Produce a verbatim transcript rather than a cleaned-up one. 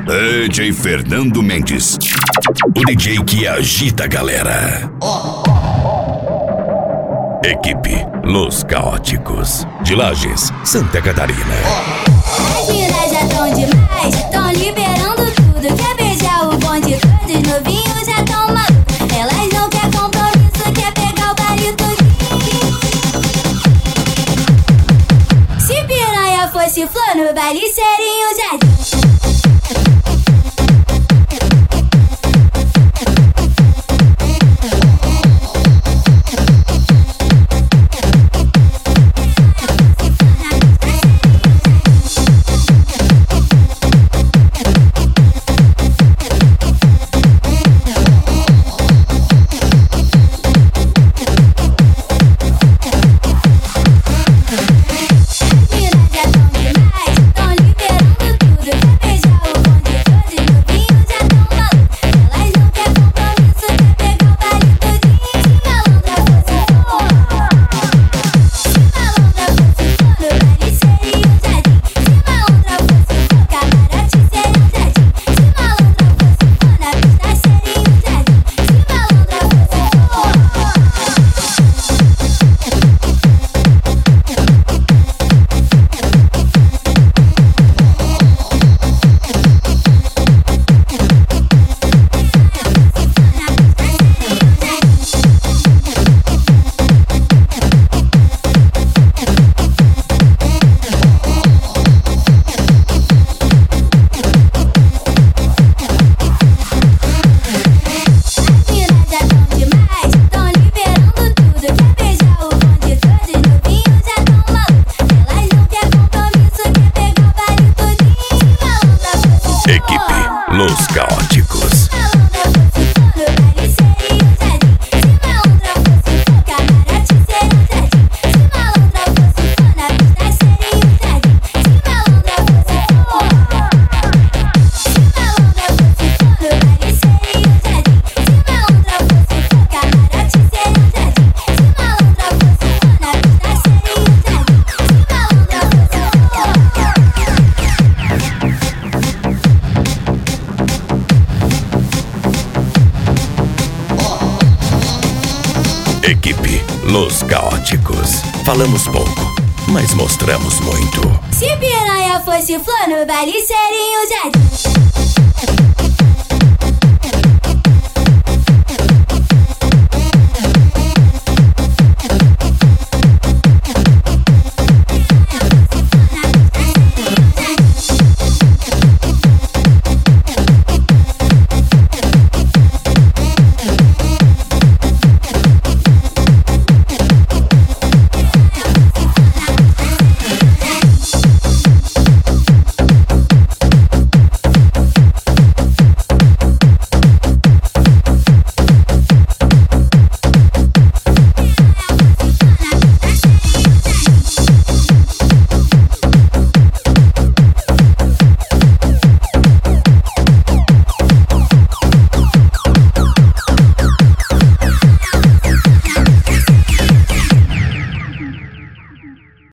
D J Fernando Mendes, o D J que agita a galera. Equipe Los Caóticos, de Lages, Santa Catarina. As minas já tão demais, tão liberando tudo. Quer beijar o bonde todo, os novinhos já tão malucos. Elas não quer compromisso, quer pegar o baile todinho. Se piranha fosse flor, no baile seria um jardim. Los Caóticos. Equipe Los Caóticos. Falamos pouco, mas mostramos muito. Se piranha fosse flor, no baile seria um jardim.